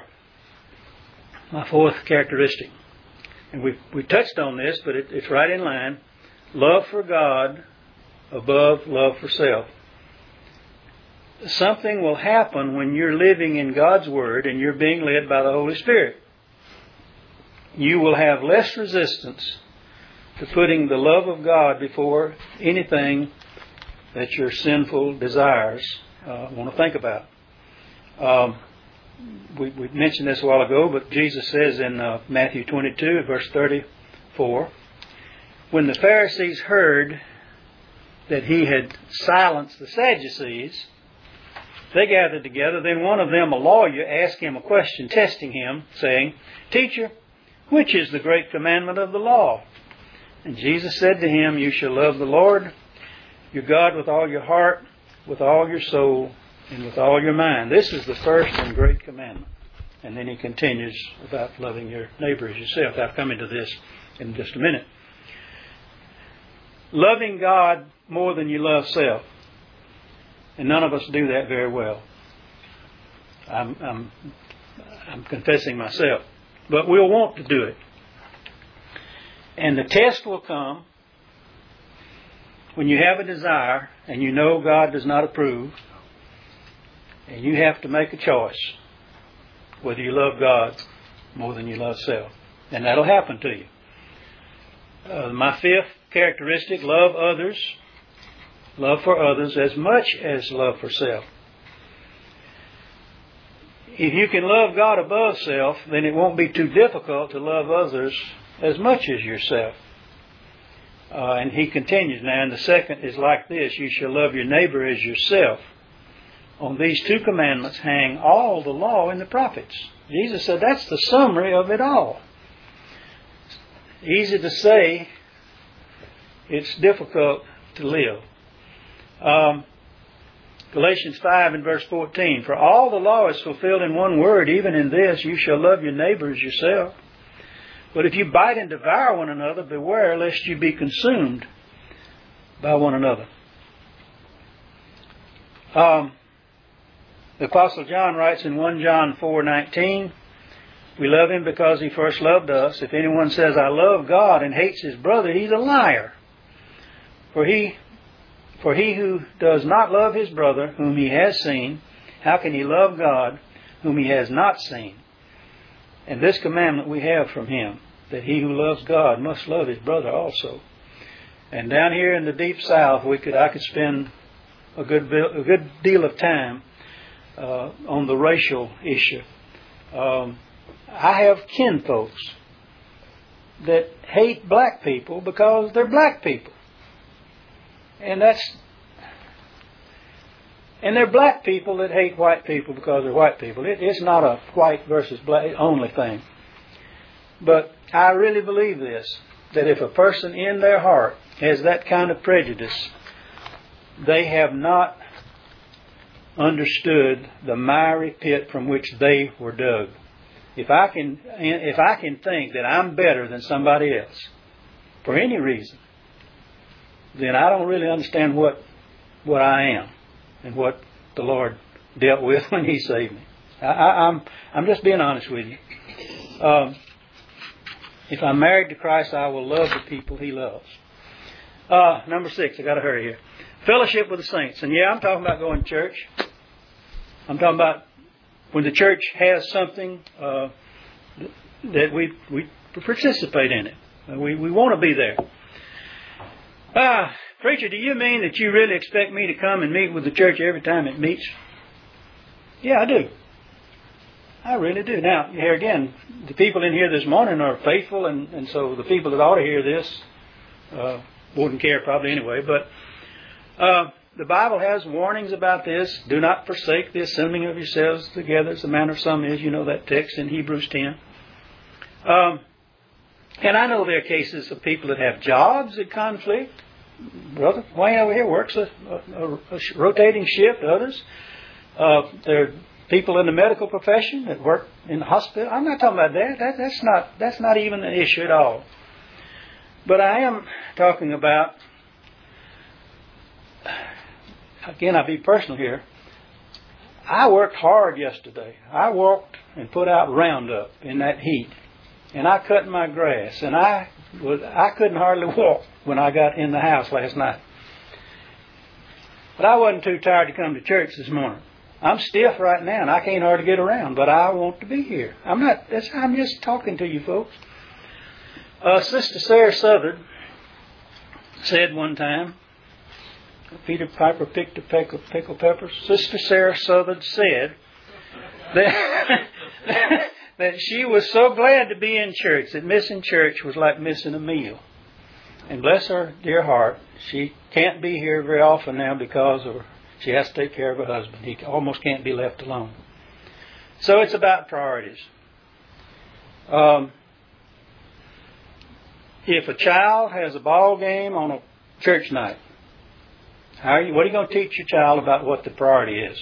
my fourth characteristic. And we we touched on this, but it, it's right in line. Love for God above love for self. Something will happen when you're living in God's Word and you're being led by the Holy Spirit. You will have less resistance to putting the love of God before anything that your sinful desires uh, want to think about. Um, we, we mentioned this a while ago, but Jesus says in uh, Matthew twenty-two, verse thirty-four, when the Pharisees heard that he had silenced the Sadducees, they gathered together. Then one of them, a lawyer, asked him a question, testing him, saying, Teacher, which is the great commandment of the law? And Jesus said to him, You shall love the Lord your God with all your heart, with all your soul, and with all your mind. This is the first and great commandment. And then he continues about loving your neighbor as yourself. I'll come into this in just a minute. Loving God more than you love self. And none of us do that very well. I'm, I'm, I'm confessing myself. But we'll want to do it. And the test will come when you have a desire and you know God does not approve, and you have to make a choice whether you love God more than you love self. And that'll happen to you. Uh, my fifth characteristic, love others, love for others as much as love for self. If you can love God above self, then it won't be too difficult to love others as much as yourself. Uh, and he continues now, and the second is like this: you shall love your neighbor as yourself. On these two commandments hang all the law and the prophets. Jesus said that's the summary of it all. Easy to say, it's difficult to live. Um, Galatians five and verse fourteen, for all the law is fulfilled in one word, even in this, you shall love your neighbor as yourself. But if you bite and devour one another, beware lest you be consumed by one another. Um, the Apostle John writes in First John four nineteen, we love him because he first loved us. If anyone says, I love God, and hates his brother, he's a liar. For he, for he who does not love his brother, whom he has seen, how can he love God, whom he has not seen? And this commandment we have from him, that he who loves God must love his brother also. And down here in the deep south, we could I could spend a good a good deal of time uh, on the racial issue. Um, I have kinfolks that hate black people because they're black people, and that's and they're black people that hate white people because they're white people. It, it's not a white versus black only thing. But I really believe this, that if a person in their heart has that kind of prejudice, they have not understood the miry pit from which they were dug. If I can, if I can think that I'm better than somebody else for any reason, then I don't really understand what what I am and what the Lord dealt with when He saved me. I, I, I'm I'm just being honest with you. Um, if I'm married to Christ, I will love the people He loves. Uh, number six, I got to hurry here. Fellowship with the saints, and yeah, I'm talking about going to church. I'm talking about when the church has something uh, that we we participate in it. We we want to be there. Ah. Uh, Preacher, do you mean that you really expect me to come and meet with the church every time it meets? Yeah, I do. I really do. Now, here again, the people in here this morning are faithful, and, and so the people that ought to hear this uh, wouldn't care probably anyway. But uh, the Bible has warnings about this. Do not forsake the assembling of yourselves together, as the manner of some is. You know that text in Hebrews ten. Um, and I know there are cases of people that have jobs that conflict. Brother Wayne over here works a, a, a rotating shift. Others, uh, there are people in the medical profession that work in the hospital. I'm not talking about that. that. That's not that's not even an issue at all. But I am talking about, again, I'll be personal here. I worked hard yesterday. I walked and put out Roundup in that heat, and I cut my grass, and I was I couldn't hardly walk when I got in the house last night. But I wasn't too tired to come to church this morning. I'm stiff right now, and I can't hardly get around, but I want to be here. I'm not. That's, I'm just talking to you folks. Uh, Sister Sarah Southard said one time, Peter Piper picked a pickle, pickle peppers. Sister Sarah Southard said that, that she was so glad to be in church that missing church was like missing a meal. And bless her dear heart, she can't be here very often now because of her, she has to take care of her husband. He almost can't be left alone. So it's about priorities. Um, if a child has a ball game on a church night, how are you, what are you going to teach your child about what the priority is?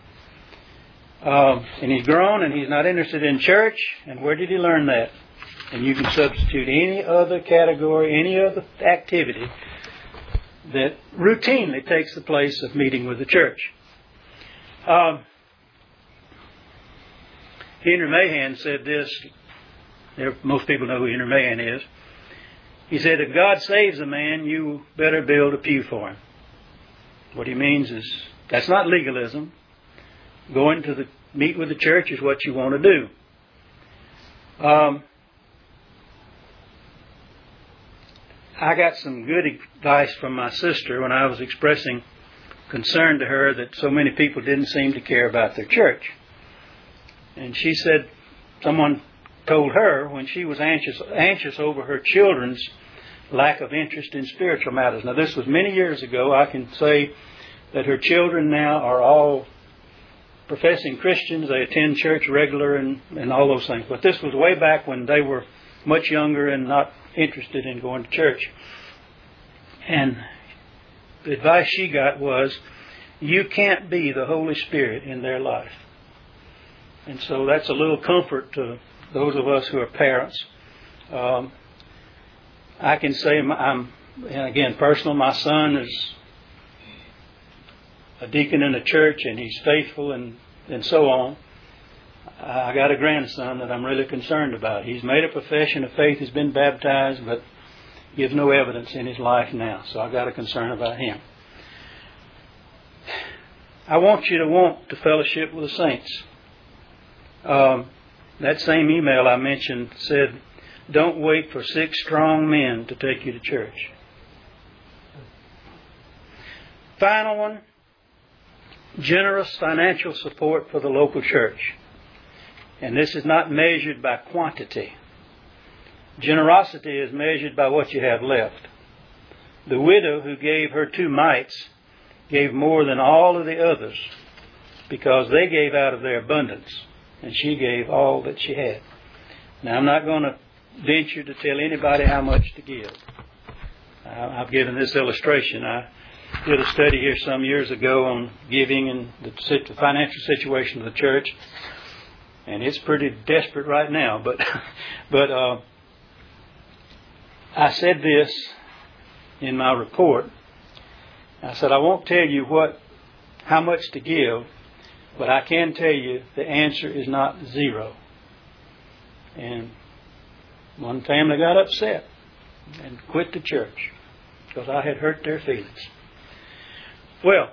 Um, and he's grown and he's not interested in church. And where did he learn that? And you can substitute any other category, any other activity that routinely takes the place of meeting with the church. Um, Henry Mahan said this. Most people know who Henry Mahan is. He said, if God saves a man, you better build a pew for him. What he means is, that's not legalism. Going to the meet with the church is what you want to do. Um, I got some good advice from my sister when I was expressing concern to her that so many people didn't seem to care about their church. And she said someone told her when she was anxious anxious over her children's lack of interest in spiritual matters. Now, this was many years ago. I can say that her children now are all professing Christians. They attend church regular and, and all those things. But this was way back when they were much younger and not interested in going to church. And the advice she got was, you can't be the Holy Spirit in their life. And so that's a little comfort to those of us who are parents. Um, I can say, I'm, and again, personal, my son is a deacon in a church and he's faithful and, and so on. I got a grandson that I'm really concerned about. He's made a profession of faith, he's been baptized, but gives no evidence in his life now. So I got a concern about him. I want you to want to fellowship with the saints. Um, that same email I mentioned said, don't wait for six strong men to take you to church. Final one, generous financial support for the local church. And this is not measured by quantity. Generosity is measured by what you have left. The widow who gave her two mites gave more than all of the others because they gave out of their abundance, and she gave all that she had. Now, I'm not going to venture to tell anybody how much to give. I've given this illustration. I did a study here some years ago on giving and the financial situation of the church, and it's pretty desperate right now. But, but uh, I said this in my report. I said, I won't tell you what, how much to give, but I can tell you the answer is not zero. And one family got upset and quit the church because I had hurt their feelings. Well,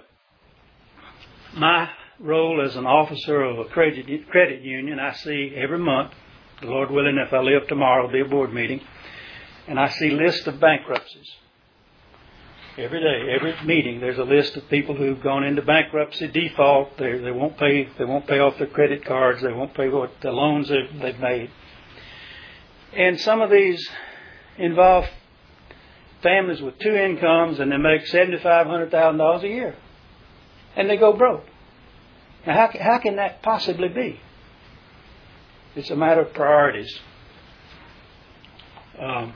my role as an officer of a credit, credit union, I see every month, the Lord willing, if I live tomorrow, it'll be a board meeting, and I see lists of bankruptcies. Every day, every meeting, there's a list of people who've gone into bankruptcy, default. They they won't pay. They won't pay off their credit cards. They won't pay what the loans they've, they've made. And some of these involve families with two incomes, and they make seventy-five hundred thousand dollars a year, and they go broke. Now, how how can that possibly be? It's a matter of priorities. Um,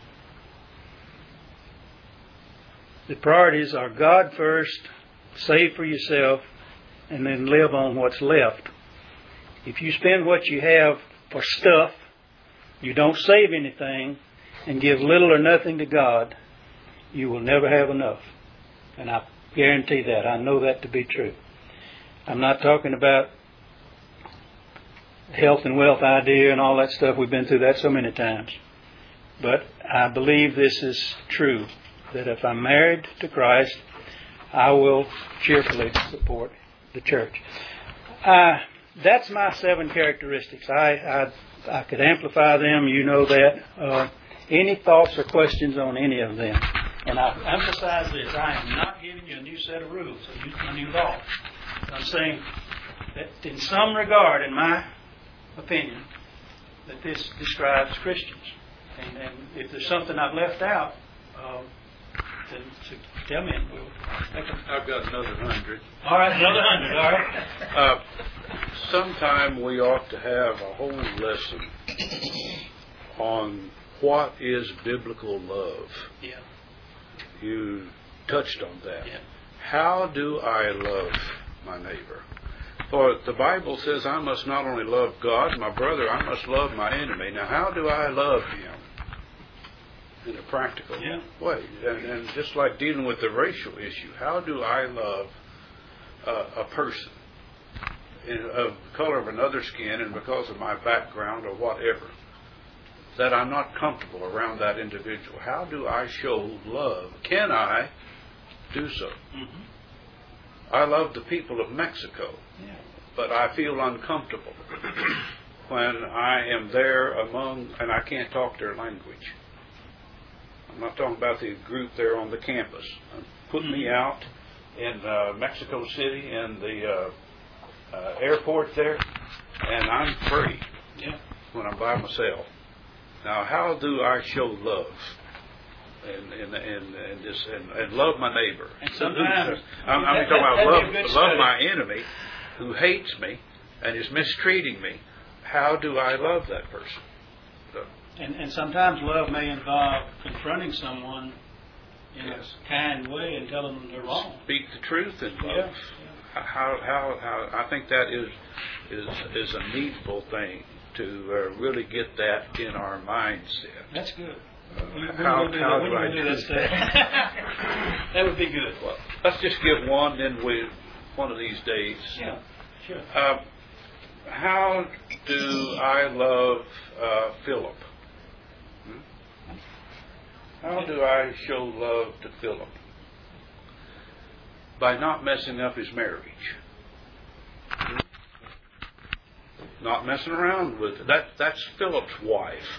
The priorities are God first, save for yourself, and then live on what's left. If you spend what you have for stuff, you don't save anything, and give little or nothing to God, you will never have enough. And I guarantee that. I know that to be true. I'm not talking about health and wealth idea and all that stuff. We've been through that so many times. But I believe this is true. That if I'm married to Christ, I will cheerfully support the church. Uh, that's my seven characteristics. I, I I could amplify them. You know that. Uh, any thoughts or questions on any of them? And I emphasize this. I am not giving you a new set of rules, a new, a new law. I'm saying that in some regard, in my opinion, that this describes Christians. And, and if there's something I've left out, uh, then tell me and we'll make them. I've got another hundred. All right, another hundred, all right. Uh, sometime we ought to have a whole lesson on what is biblical love. Yeah. You touched on that. Yeah. How do I love my neighbor? For the Bible says I must not only love God, my brother, I must love my enemy. Now, how do I love him? In a practical yeah. way. And, and just like dealing with the racial issue, how do I love uh, a person in, of color of another skin and because of my background or whatever, that I'm not comfortable around that individual? How do I show love? Can I do so? Mm-hmm. I love the people of Mexico, yeah. but I feel uncomfortable when I am there among, and I can't talk their language. I'm not talking about the group there on the campus. Put mm-hmm. me out in uh, Mexico City in the uh, uh, airport there, and I'm free yeah. when I'm by myself. Now, how do I show love? And and and, and this and, and love my neighbor. And sometimes I'm, I'm talking about love, love my enemy, who hates me and is mistreating me. How do I love that person? So, and and sometimes love may involve confronting someone in yes. a kind way and telling them they're wrong. Speak the truth in love. Yeah. Yeah. How how how I think that is is is a needful thing to uh, really get that in our mindset. That's good. Uh, how do, how do I do that? That would be good. Well, let's just give one, then we one of these days. Yeah, sure. Uh, how do I love uh, Philip? Hmm? How do I show love to Philip? By not messing up his marriage. Hmm? Not messing around with it. That, that's Philip's wife.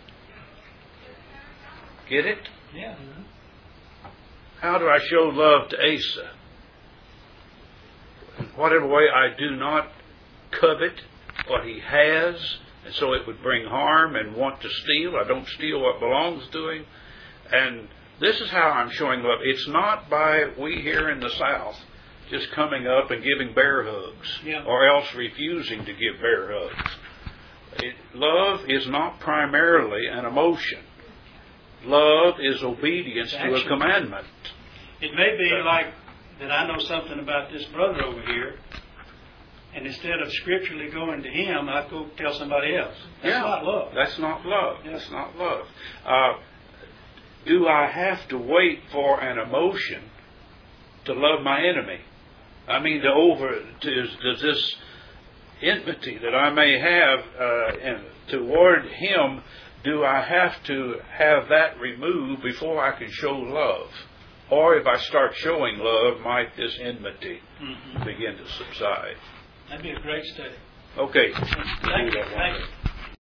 Get it? Yeah. How do I show love to Asa? In whatever way I do not covet what he has, and so it would bring harm and want to steal. I don't steal what belongs to him. And this is how I'm showing love. It's not by we here in the South just coming up and giving bear hugs, yeah. or else refusing to give bear hugs. It, love is not primarily an emotion. Love is obedience to a commandment. It may be like that I know something about this brother over here, and instead of scripturally going to him, I go tell somebody else. That's yeah, not love. That's not love. Yeah. That's not love. Uh, do I have to wait for an emotion to love my enemy? I mean, to over to, does this enmity that I may have uh, in, toward him, do I have to have that removed before I can show love? Or if I start showing love, might this enmity mm-hmm. begin to subside? That'd be a great study. Okay. Thank you. Thank you.